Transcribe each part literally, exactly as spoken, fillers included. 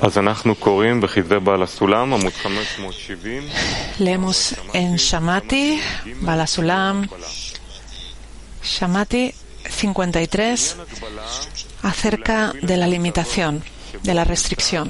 Leemos en Shamati, Balasulam, Shamati cincuenta y tres, acerca de la limitación, de la restricción.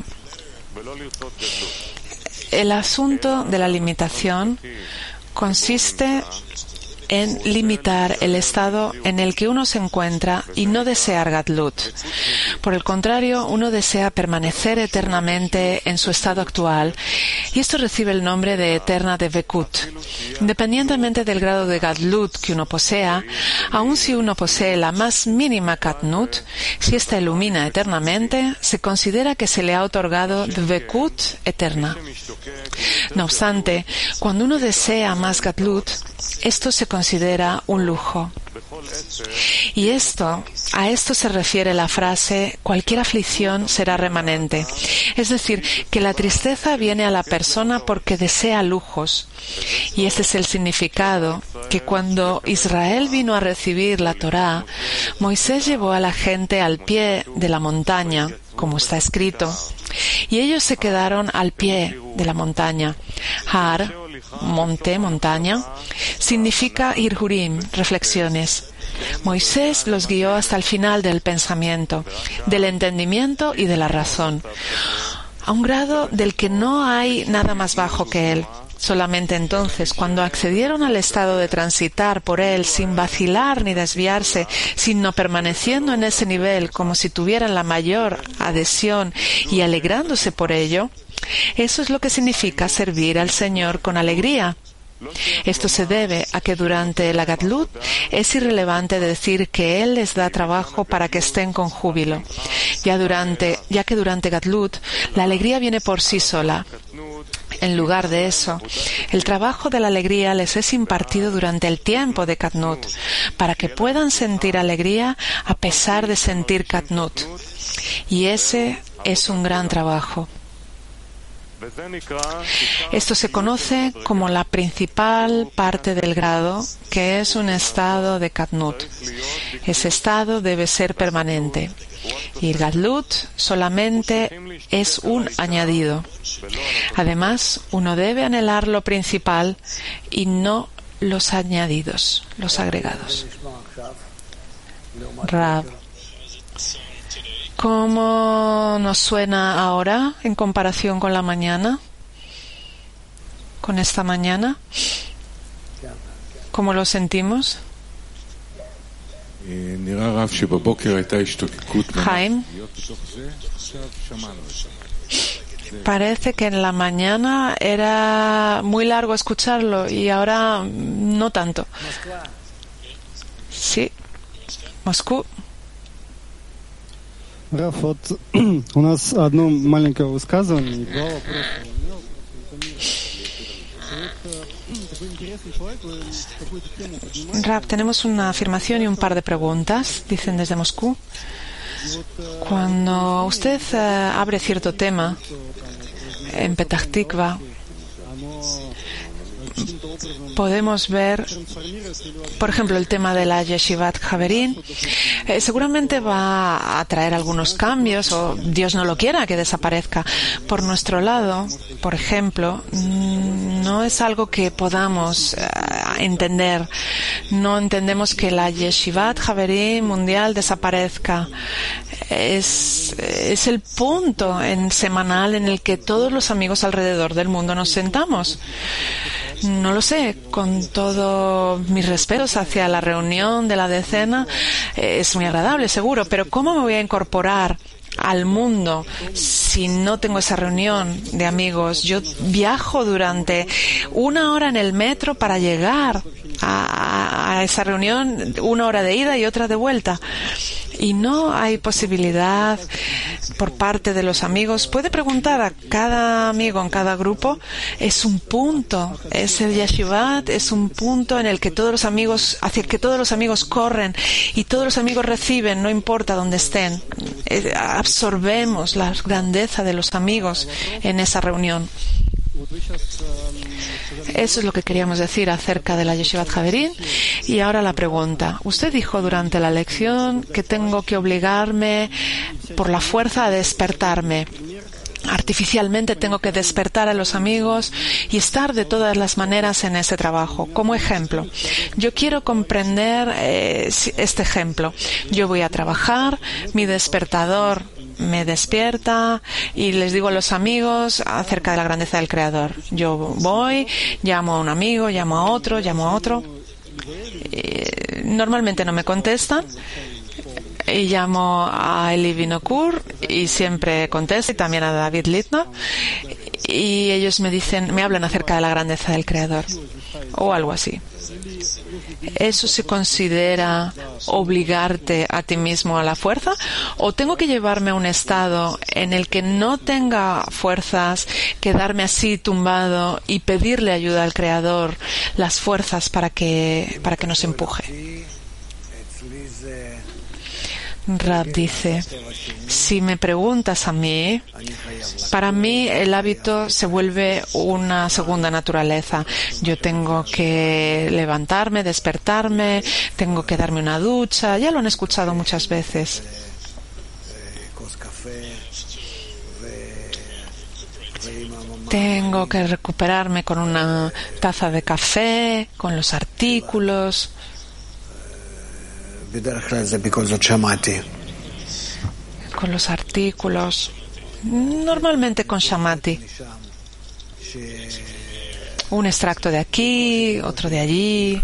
El asunto de la limitación consiste en limitar el estado en el que uno se encuentra y no desear Gadlut. Por el contrario, uno desea permanecer eternamente en su estado actual, y esto recibe el nombre de eterna de Vekut. Independientemente del grado de Gadlut que uno posea, aun si uno posee la más mínima Katnut, si ésta ilumina eternamente, se considera que se le ha otorgado Vekut eterna. No obstante, cuando uno desea más Gadlut, esto se considera un lujo. Y esto, a esto se refiere la frase, cualquier aflicción será remanente. Es decir, que la tristeza viene a la persona porque desea lujos. Y este es el significado que cuando Israel vino a recibir la Torá, Moisés llevó a la gente al pie de la montaña, como está escrito, y ellos se quedaron al pie de la montaña. Har, monte, montaña, significa Irhurim, reflexiones. Moisés los guió hasta el final del pensamiento, del entendimiento y de la razón, a un grado del que no hay nada más bajo que él. Solamente entonces, cuando accedieron al estado de transitar por él sin vacilar ni desviarse, sino permaneciendo en ese nivel como si tuvieran la mayor adhesión y alegrándose por ello, eso es lo que significa servir al Señor con alegría. Esto se debe a que durante la Gadlut es irrelevante decir que Él les da trabajo para que estén con júbilo, ya, durante, ya que durante Gadlut la alegría viene por sí sola. En lugar de eso, el trabajo de la alegría les es impartido durante el tiempo de Katnut, para que puedan sentir alegría a pesar de sentir Katnut. Y ese es un gran trabajo. Esto se conoce como la principal parte del grado, que es un estado de Katnut. Ese estado debe ser permanente. Y el Gadlut solamente es un añadido. Además, uno debe anhelar lo principal y no los añadidos, los agregados. Rav, ¿cómo nos suena ahora en comparación con la mañana? ¿Con esta mañana? ¿Cómo lo sentimos? Jaime, parece que en la mañana era muy largo escucharlo y ahora no tanto. Sí, Moscú. Раф, вот у нас одно маленькое высказывание и два вопроса. Rab, tenemos una afirmación y un par de preguntas, dicen desde Moscú. Cuando usted uh, abre cierto tema en Petah Tikva, podemos ver, por ejemplo, el tema de la Yeshivat Haverim. Eh, seguramente va a traer algunos cambios, o Dios no lo quiera que desaparezca. Por nuestro lado, por ejemplo, no es algo que podamos eh, entender. No entendemos que la Yeshivat Haverim mundial desaparezca. Es, es el punto en semanal en el que todos los amigos alrededor del mundo nos sentamos. No lo sé, con todos mis respetos hacia la reunión de la decena, eh, es muy agradable, seguro, pero ¿cómo me voy a incorporar al mundo si no tengo esa reunión de amigos? Yo viajo durante una hora en el metro para llegar a, a esa reunión, una hora de ida y otra de vuelta. Y no hay posibilidad por parte de los amigos. Puede preguntar a cada amigo en cada grupo. Es un punto, es el Yeshivat, es un punto en el que todos los amigos, hacia el que todos los amigos corren y todos los amigos reciben, no importa dónde estén. Eh, absorbemos la grandeza de los amigos en esa reunión. Eso es lo que queríamos decir acerca de la Yeshivat Haverim. Y ahora la pregunta. Usted dijo durante la lección que tengo que obligarme por la fuerza a despertarme. artificialmente tengo que despertar a los amigos y estar de todas las maneras en ese trabajo. Como ejemplo, yo quiero comprender eh, este ejemplo. Yo voy a trabajar, mi despertador me despierta y les digo a los amigos acerca de la grandeza del Creador. Yo voy, llamo a un amigo, llamo a otro, llamo a otro. Eh, normalmente no me contestan. Y llamo a Eli Vinokur y siempre contesto, y también a David Litner, y ellos me dicen, me hablan acerca de la grandeza del Creador o algo así. ¿Eso se considera obligarte a ti mismo a la fuerza? ¿O tengo que llevarme a un estado en el que no tenga fuerzas, quedarme así tumbado y pedirle ayuda al Creador, las fuerzas para que, para que nos empuje? Rab dice, si me preguntas a mí, para mí el hábito se vuelve una segunda naturaleza. Yo tengo que levantarme, despertarme, tengo que darme una ducha, ya lo han escuchado muchas veces. Tengo que recuperarme con una taza de café, con los artículos. Con los artículos, normalmente con Shamati. Un extracto de aquí, otro de allí.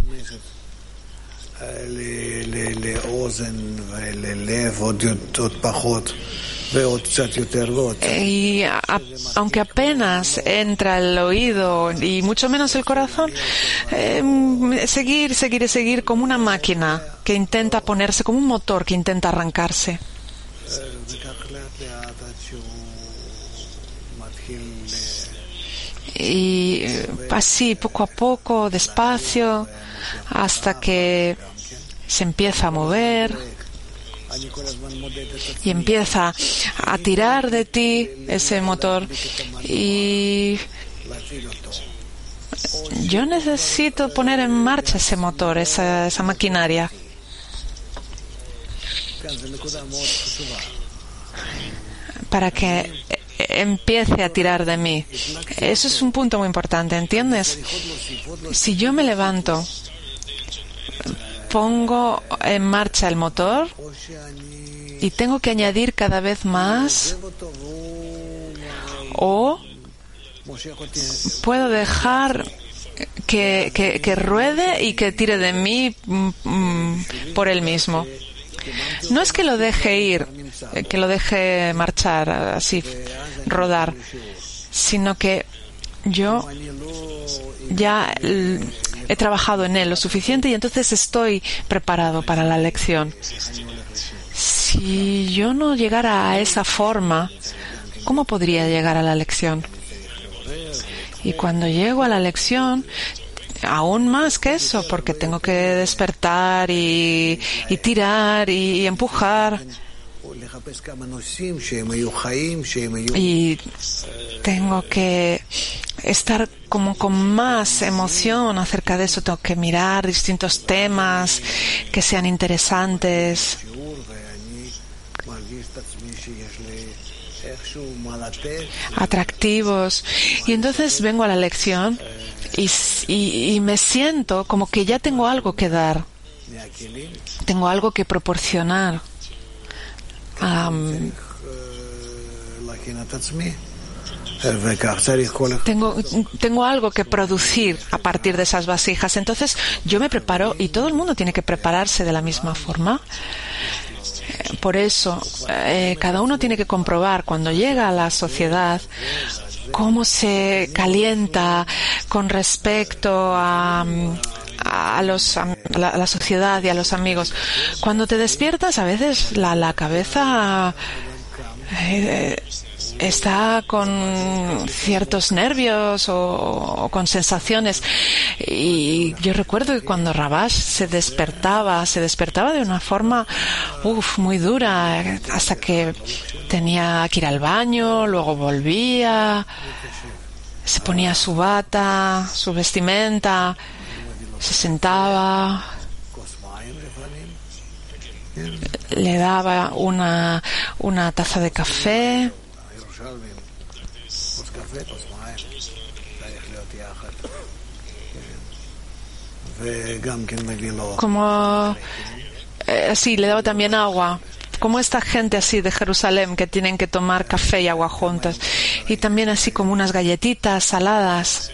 Y a, aunque apenas entra el oído y mucho menos el corazón, eh, seguir, seguir y seguir como una máquina que intenta ponerse, como un motor que intenta arrancarse. Y así, poco a poco, despacio, hasta que se empieza a mover y empieza a tirar de ti ese motor. Y yo necesito poner en marcha ese motor, esa, esa maquinaria. Para que empiece a tirar de mí. Eso es un punto muy importante, ¿entiendes? Si yo me levanto, pongo en marcha el motor y tengo que añadir cada vez más, o puedo dejar que, que, que ruede y que tire de mí mm, por él mismo. No es que lo deje ir, que lo deje marchar, así, rodar, sino que yo ya he trabajado en él lo suficiente y entonces estoy preparado para la lección. Si yo no llegara a esa forma, ¿cómo podría llegar a la lección? Y cuando llego a la lección, aún más que eso, porque tengo que despertar y, y tirar y, y empujar. Y tengo que estar como con más emoción acerca de eso. Tengo que mirar distintos temas que sean interesantes, atractivos. Y entonces vengo a la lección y, y, y me siento como que ya tengo algo que dar, tengo algo que proporcionar. Um, tengo, tengo algo que producir a partir de esas vasijas. Entonces yo me preparo y todo el mundo tiene que prepararse de la misma forma. Por eso eh, cada uno tiene que comprobar cuando llega a la sociedad cómo se calienta con respecto a a los a la, a la sociedad y a los amigos. Cuando te despiertas, a veces la, la cabeza eh, está con ciertos nervios o, o con sensaciones. Y yo recuerdo que cuando Rabash se despertaba, se despertaba de una forma uf, muy dura, hasta que tenía que ir al baño, luego volvía, se ponía su bata, su vestimenta, se sentaba, le daba una, una taza de café. Como eh, sí, le daba también agua, como esta gente así de Jerusalén que tienen que tomar café y agua juntas, y también así como unas galletitas saladas.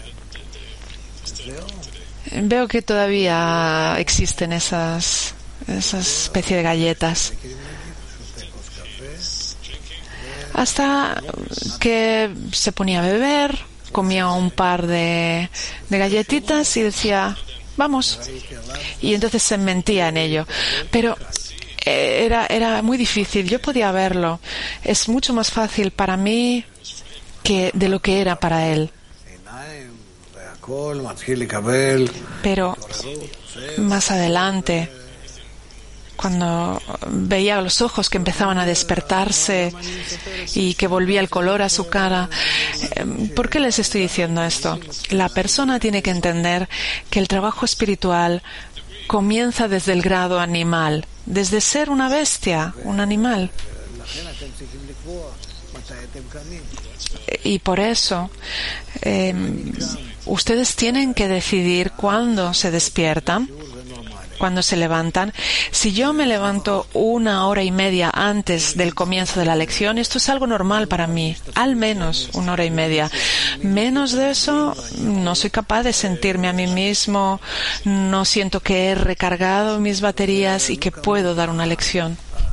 Veo que todavía existen esas esa especie de galletas, hasta que se ponía a beber, comía un par de, de galletitas y decía vamos, y entonces se mentía en ello, pero era, era muy difícil. Yo podía verlo, es mucho más fácil para mí que de lo que era para él. Pero más adelante, cuando veía los ojos que empezaban a despertarse y que volvía el color a su cara. ¿Por qué les estoy diciendo esto? La persona tiene que entender que el trabajo espiritual comienza desde el grado animal, desde ser una bestia, un animal. Y por eso eh, ustedes tienen que decidir cuándo se despiertan, cuando se levantan. Si yo me levanto una hora y media antes del comienzo de la lección, esto es algo normal para mí, al menos una hora y media. Menos de eso, no soy capaz de sentirme a mí mismo, no siento que he recargado mis baterías y que puedo dar una lección.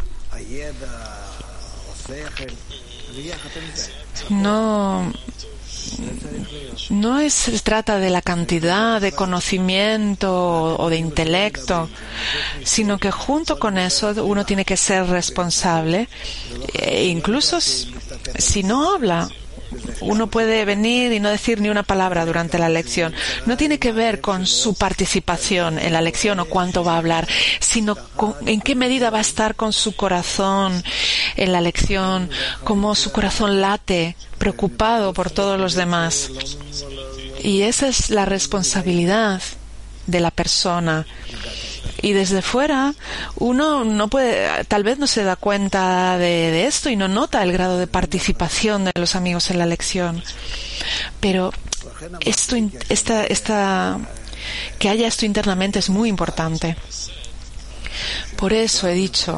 No... No es, se trata de la cantidad de conocimiento o de intelecto, sino que junto con eso uno tiene que ser responsable. E incluso si no habla, uno puede venir y no decir ni una palabra durante la lección. No tiene que ver con su participación en la lección o cuánto va a hablar, sino con, en qué medida va a estar con su corazón en la lección, cómo su corazón late, preocupado por todos los demás. Y esa es la responsabilidad de la persona. Y desde fuera uno no puede, tal vez no se da cuenta de, de esto y no nota el grado de participación de los amigos en la lección. Pero esto, esta, esta, que haya esto internamente es muy importante. Por eso he dicho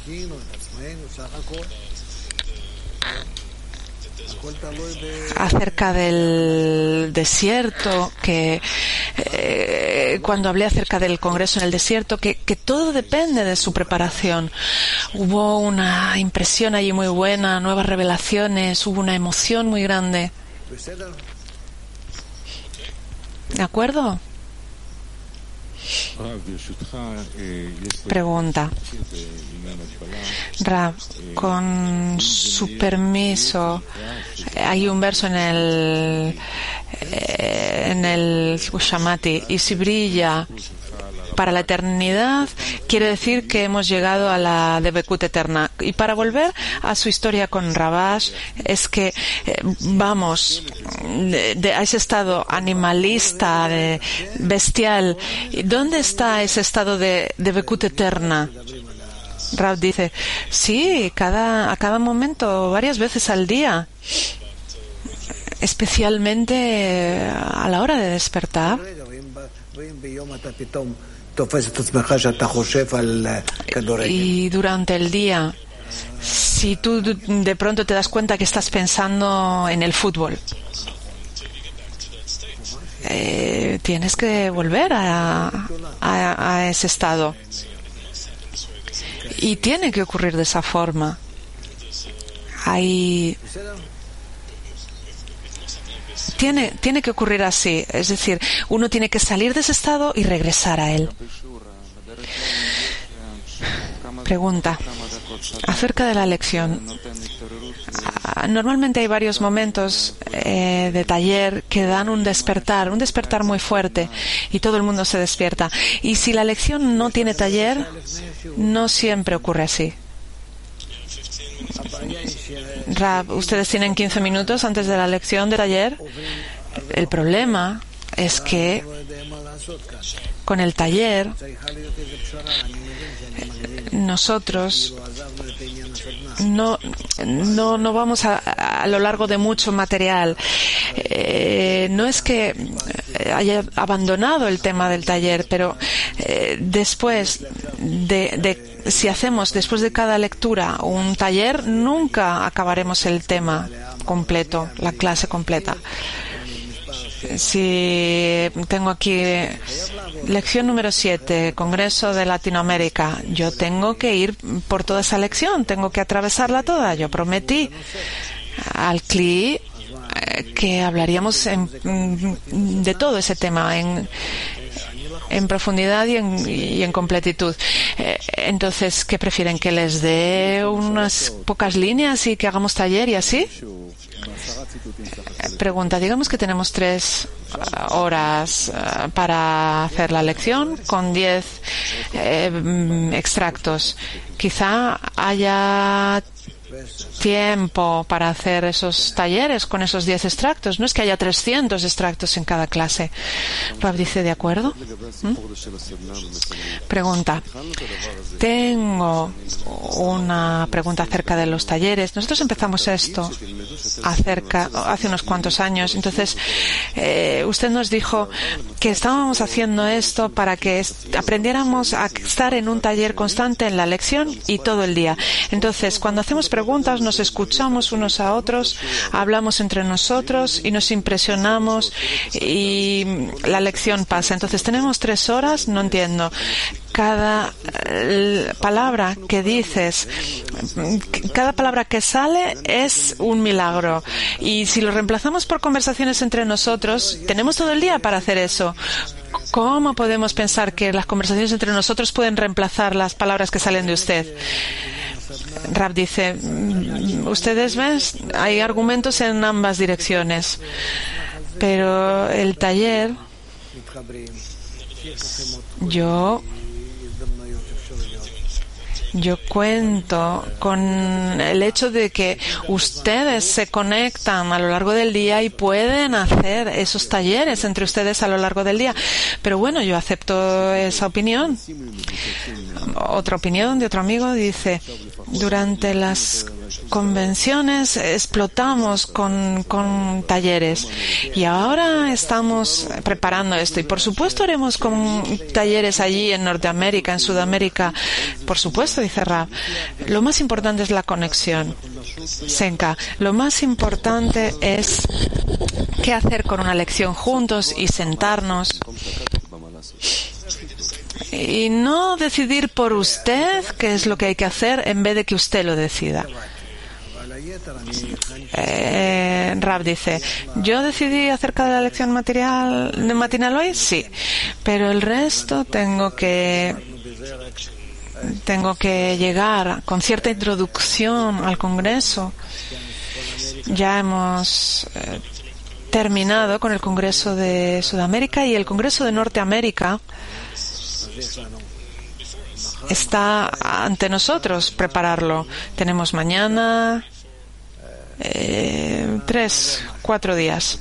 acerca del desierto, que eh, cuando hablé acerca del congreso en el desierto, que, que todo depende de su preparación. Hubo una impresión allí muy buena, nuevas revelaciones, hubo una emoción muy grande. ¿De acuerdo? Pregunta. Rab, con su permiso, hay un verso en el en el Shamati, y si brilla para la eternidad, quiere decir que hemos llegado a la Debekut eterna. Y para volver a su historia con Rabash, es que eh, vamos de, de, a ese estado animalista, de, bestial. ¿Dónde está ese estado de Debekut eterna? Rab dice, sí, cada, a cada momento, varias veces al día, especialmente a la hora de despertar. Y durante el día, si tú de pronto te das cuenta que estás pensando en el fútbol, eh, tienes que volver a, a, a ese estado. Y tiene que ocurrir de esa forma. Hay... Tiene, tiene que ocurrir así, es decir, uno tiene que salir de ese estado y regresar a él. Pregunta acerca de la lección. Normalmente hay varios momentos eh, de taller que dan un despertar, un despertar muy fuerte, y todo el mundo se despierta. Y si la lección no tiene taller, no siempre ocurre así. Rab, ustedes tienen quince minutos antes de la lección de taller. El problema es que con el taller nosotros no no no vamos a, a lo largo de mucho material. Eh, no es que haya abandonado el tema del taller, pero eh, después de, de si hacemos después de cada lectura un taller, nunca acabaremos el tema completo, la clase completa. Si tengo aquí lección número siete, Congreso de Latinoamérica, yo tengo que ir por toda esa lección, tengo que atravesarla toda. Yo prometí al C L I que hablaríamos en, de todo ese tema en, en profundidad y en, y en completitud. Entonces, ¿qué prefieren? ¿Que les dé unas pocas líneas y que hagamos taller y así? Pregunta, digamos que tenemos tres horas uh, para hacer la lección con diez eh, extractos. Quizá haya tiempo para hacer esos talleres con esos diez extractos. No es que haya trescientos extractos en cada clase. Rab dice, ¿de acuerdo? ¿Mm? Pregunta. Tengo una pregunta acerca de los talleres. Nosotros empezamos esto acerca, hace unos cuantos años. Entonces, eh, usted nos dijo que estábamos haciendo esto para que aprendiéramos a estar en un taller constante en la lección y todo el día. Entonces, cuando hacemos preguntas, nos escuchamos unos a otros, hablamos entre nosotros y nos impresionamos y la lección pasa. Entonces, tenemos tres horas, no entiendo. Cada eh, palabra que dices, cada palabra que sale es un milagro. Y si lo reemplazamos por conversaciones entre nosotros, tenemos todo el día para hacer eso. ¿Cómo podemos pensar que las conversaciones entre nosotros pueden reemplazar las palabras que salen de usted? Rab dice, ustedes ven, hay argumentos en ambas direcciones, pero el taller, yo Yo cuento con el hecho de que ustedes se conectan a lo largo del día y pueden hacer esos talleres entre ustedes a lo largo del día. Pero bueno, yo acepto esa opinión. Otra opinión de otro amigo dice, durante las convenciones explotamos con, con talleres y ahora estamos preparando esto y por supuesto haremos con talleres allí en Norteamérica, en Sudamérica, por supuesto, dice Rab. Lo más importante es la conexión. Senka, lo más importante es qué hacer con una lección juntos y sentarnos y no decidir por usted qué es lo que hay que hacer en vez de que usted lo decida. Eh, Rab dice, ¿yo decidí acerca de la lección material de matinal hoy? Sí, pero el resto tengo que tengo que llegar con cierta introducción al Congreso. Ya hemos eh, terminado con el Congreso de Sudamérica y el Congreso de Norteamérica está ante nosotros prepararlo. Tenemos mañana eh, tres, cuatro días.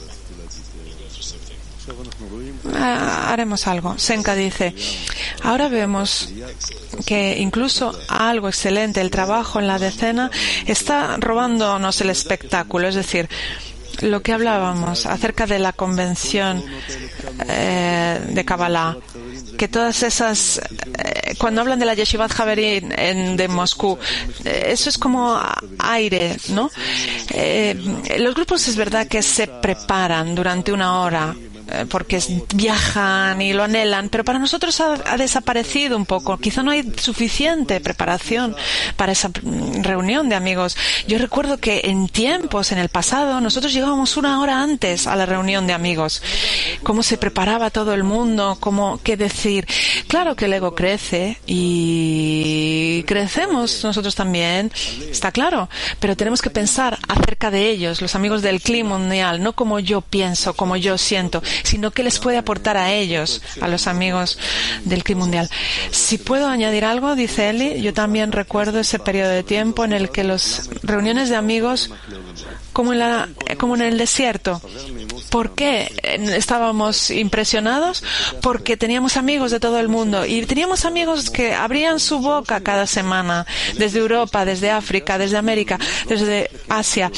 Ah, haremos algo. Senka dice, ahora vemos que incluso algo excelente, el trabajo en la decena, está robándonos el espectáculo. Es decir, lo que hablábamos acerca de la convención eh, de Kabbalah, que todas esas, eh, cuando hablan de la Yeshivat Javerín en, de Moscú, eh, eso es como aire, ¿no? Eh, los grupos es verdad que se preparan durante una hora, porque viajan y lo anhelan, pero para nosotros ha, ha desaparecido un poco. Quizá no hay suficiente preparación para esa reunión de amigos. Yo recuerdo que en tiempos, en el pasado, nosotros llegábamos una hora antes a la reunión de amigos. Cómo se preparaba todo el mundo, cómo, qué decir. Claro que el ego crece y crecemos nosotros también, está claro, pero tenemos que pensar acerca de ellos, los amigos del C L I mundial, no como yo pienso, como yo siento, sino qué les puede aportar a ellos, a los amigos del C L I mundial. Si puedo añadir algo, dice Eli, yo también recuerdo ese periodo de tiempo en el que las reuniones de amigos, como en, la, como en el desierto. ¿Por qué estábamos impresionados? Porque teníamos amigos de todo el mundo y teníamos amigos que abrían su boca cada semana, desde Europa, desde África, desde América, desde Asia.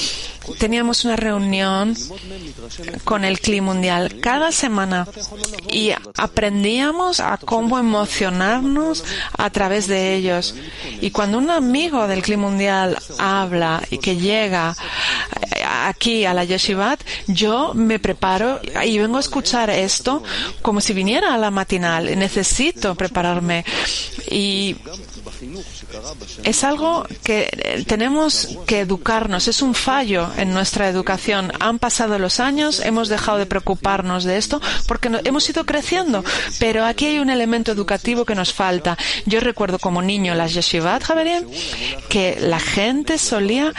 teníamos una reunión con el Kli Mundial cada semana y aprendíamos a cómo emocionarnos a través de ellos. Y cuando un amigo del Kli Mundial habla y que llega aquí a la Yeshivat, yo me preparo y vengo a escuchar esto como si viniera a la matinal. Necesito prepararme y es algo que tenemos que educarnos. Es un fallo en nuestra educación. Han pasado los años, hemos dejado de preocuparnos de esto porque no, hemos ido creciendo. Pero aquí hay un elemento educativo que nos falta. Yo recuerdo como niño las Yeshivat Haverim que la gente solía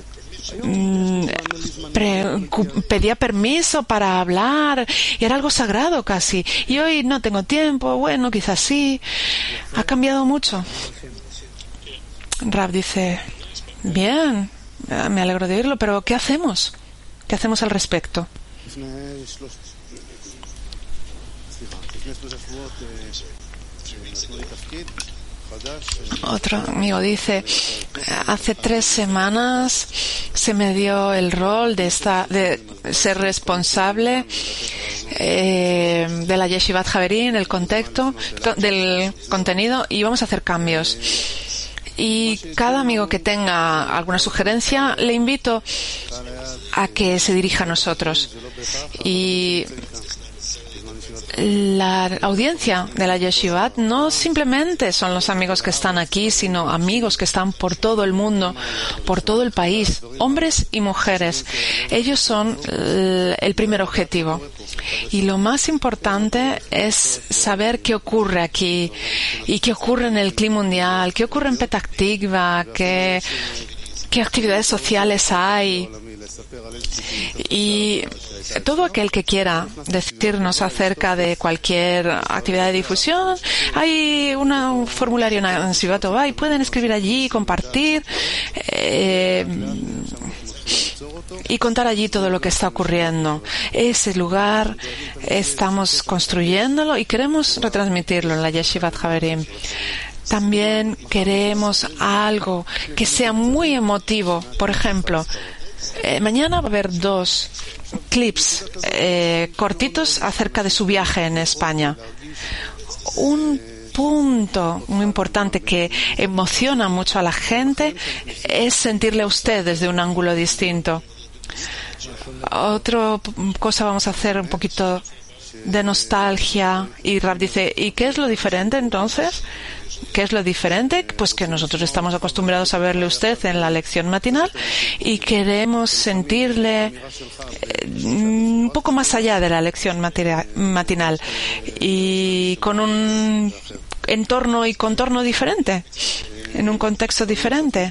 Pre, pedía permiso para hablar y era algo sagrado casi, y hoy no tengo tiempo, bueno, quizás sí. Ha cambiado mucho. Rav dice, bien, me alegro de oírlo, pero ¿qué hacemos? ¿Qué hacemos al respecto? Otro amigo dice, hace tres semanas se me dio el rol de, esta, de ser responsable eh, de la Yeshivat Haverim, el contexto, del contenido, y vamos a hacer cambios. Y cada amigo que tenga alguna sugerencia, le invito a que se dirija a nosotros. Y la audiencia de la Yeshivat no simplemente son los amigos que están aquí, sino amigos que están por todo el mundo, por todo el país, hombres y mujeres. Ellos son el primer objetivo. Y lo más importante es saber qué ocurre aquí y qué ocurre en el Kli Mundial, qué ocurre en Petah Tikva, qué, qué actividades sociales hay. Y todo aquel que quiera decirnos acerca de cualquier actividad de difusión, hay una, un formulario en Sivat Tová y pueden escribir allí, compartir eh, y contar allí todo lo que está ocurriendo. Ese lugar estamos construyéndolo y queremos retransmitirlo en la Yeshivat Haverim. También queremos algo que sea muy emotivo. Por ejemplo, Eh, mañana va a haber dos clips eh, cortitos acerca de su viaje en España. Un punto muy importante que emociona mucho a la gente es sentirle a usted desde un ángulo distinto. Otra cosa vamos a hacer un poquito de nostalgia. Y Rav dice, ¿y qué es lo diferente entonces? ¿Qué es lo diferente? Pues que nosotros estamos acostumbrados a verle usted en la lección matinal y queremos sentirle eh, un poco más allá de la lección matira- matinal y con un entorno y contorno diferente, en un contexto diferente.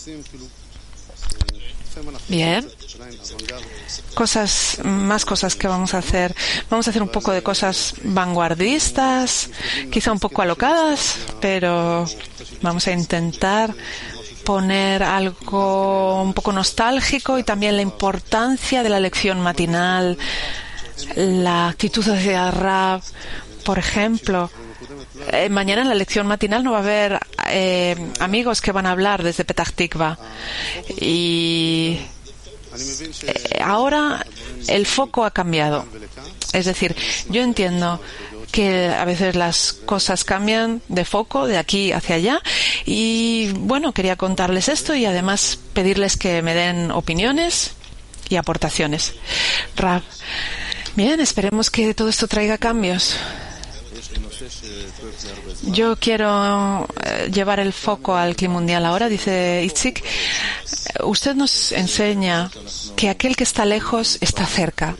Bien. Cosas, más cosas que vamos a hacer. Vamos a hacer un poco de cosas vanguardistas, quizá un poco alocadas, pero vamos a intentar poner algo un poco nostálgico y también la importancia de la lección matinal, la actitud hacia Rav. Por ejemplo, eh, mañana en la lección matinal no va a haber eh, amigos que van a hablar desde Petah Tikva y Eh, ahora el foco ha cambiado. Es decir, yo entiendo que a veces las cosas cambian de foco de aquí hacia allá y bueno, quería contarles esto y además pedirles que me den opiniones y aportaciones. Rav, bien, esperemos que todo esto traiga cambios. Yo quiero llevar el foco al Kli Mundial ahora, dice Itzik. Usted nos enseña que aquel que está lejos está cerca.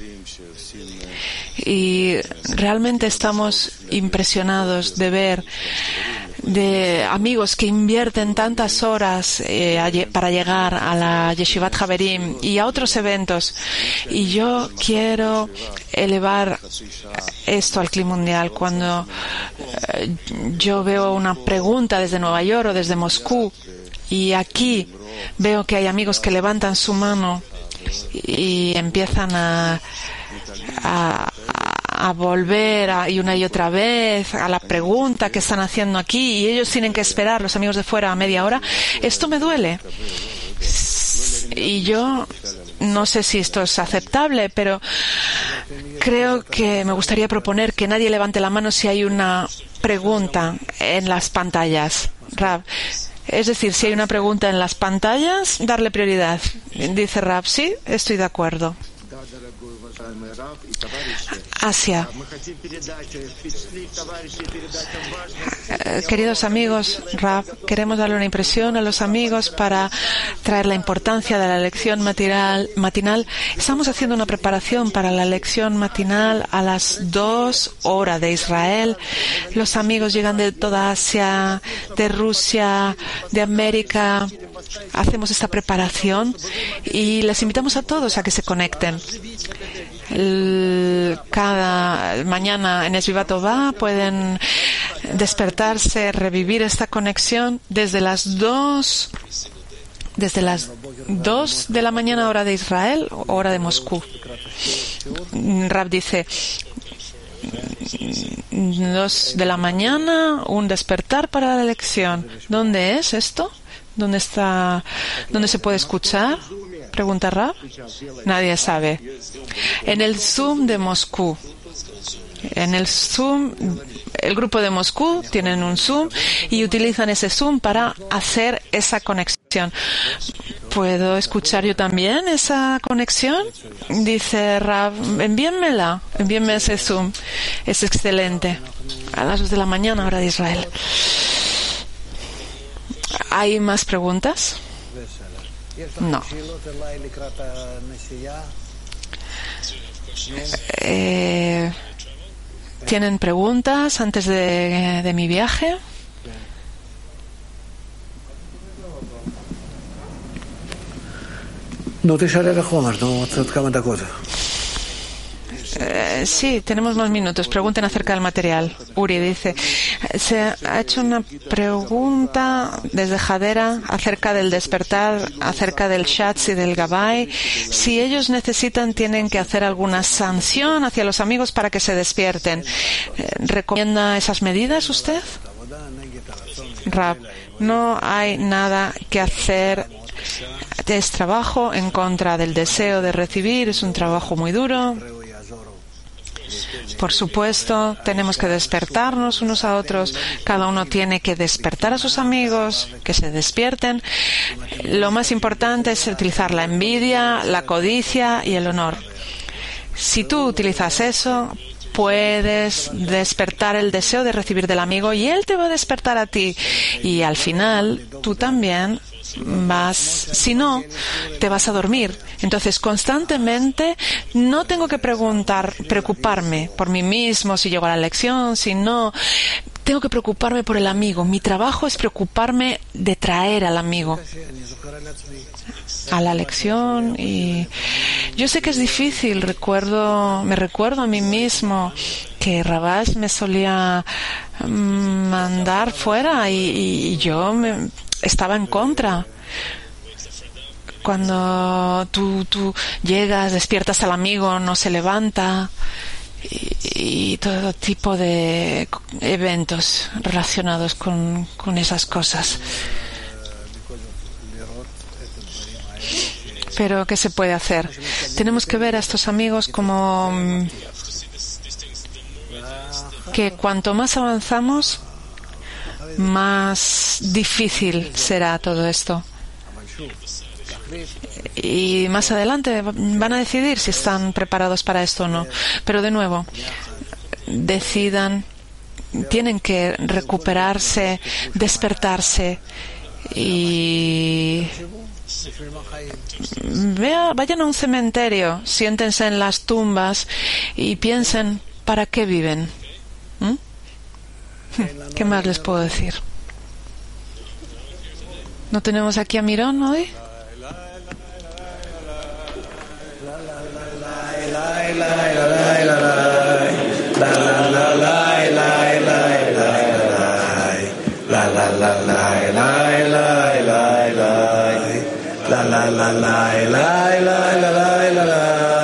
Y realmente estamos impresionados de ver de amigos que invierten tantas horas eh, para llegar a la Yeshivat Haverim y a otros eventos. Y yo quiero elevar esto al Kli Mundial. Cuando eh, yo veo una pregunta desde Nueva York o desde Moscú y aquí veo que hay amigos que levantan su mano y empiezan a, a, a volver a, y una y otra vez a la pregunta que están haciendo aquí y ellos tienen que esperar, los amigos de fuera, a media hora. Esto me duele. Y yo no sé si esto es aceptable, pero creo que me gustaría proponer que nadie levante la mano si hay una pregunta en las pantallas. Rav, es decir, si hay una pregunta en las pantallas, darle prioridad. Dice Rav, sí, estoy de acuerdo. Asia. Eh, queridos amigos, Rav, queremos darle una impresión a los amigos para traer la importancia de la lección matinal. matinal. Estamos haciendo una preparación para la lección matinal a las dos horas de Israel. Los amigos llegan de toda Asia, de Rusia, de América. Hacemos esta preparación y les invitamos a todos a que se conecten. El, cada mañana en Esvivat Tová pueden despertarse, revivir esta conexión desde las dos desde las dos de la mañana hora de Israel, hora de Moscú. Rav dice dos de la mañana, un despertar para la lección. ¿Dónde es esto? ¿Dónde está? ¿Dónde se puede escuchar? Pregunta Rav. Nadie sabe. En el Zoom de Moscú. En el Zoom, el grupo de Moscú tienen un Zoom y utilizan ese Zoom para hacer esa conexión. ¿Puedo escuchar yo también esa conexión? Dice Rav, envíenmela, envíenme ese Zoom. Es excelente. A las dos de la mañana, hora de Israel. ¿Hay más preguntas? No. Eh, ¿Tienen preguntas antes de, de mi viaje? No te sale la Homer, no te tanta cosa. Eh, sí, tenemos unos minutos. Pregunten acerca del material. Uri dice, se ha hecho una pregunta desde Jadera acerca del despertar, acerca del Shatz y del Gabay. Si ellos necesitan, tienen que hacer alguna sanción hacia los amigos para que se despierten. Eh, ¿Recomienda esas medidas usted? Rab, no hay nada que hacer. Es trabajo en contra del deseo de recibir, es un trabajo muy duro. Por supuesto, tenemos que despertarnos unos a otros. Cada uno tiene que despertar a sus amigos, que se despierten. Lo más importante es utilizar la envidia, la codicia y el honor. Si tú utilizas eso, puedes despertar el deseo de recibir del amigo y él te va a despertar a ti. Y al final, tú también vas, si no, te vas a dormir. Entonces, constantemente no tengo que preguntar, preocuparme por mí mismo si llego a la lección, si no, tengo que preocuparme por el amigo. Mi trabajo es preocuparme de traer al amigo a la lección. Y yo sé que es difícil, recuerdo, me recuerdo a mí mismo que Rabash me solía mandar fuera y, y yo me estaba en contra. Cuando tú, tú llegas, despiertas al amigo, no se levanta y, y todo tipo de eventos relacionados con, con esas cosas. Pero ¿qué se puede hacer? Tenemos que ver a estos amigos como que cuanto más avanzamos, más difícil será todo esto. Y más adelante van a decidir si están preparados para esto o no. Pero de nuevo, decidan, tienen que recuperarse, despertarse y vea, vayan a un cementerio, siéntense en las tumbas y piensen ¿para qué viven? ¿Mm? ¿Qué más les puedo decir? ¿No tenemos aquí a Mirón hoy? La la la la la la la la la la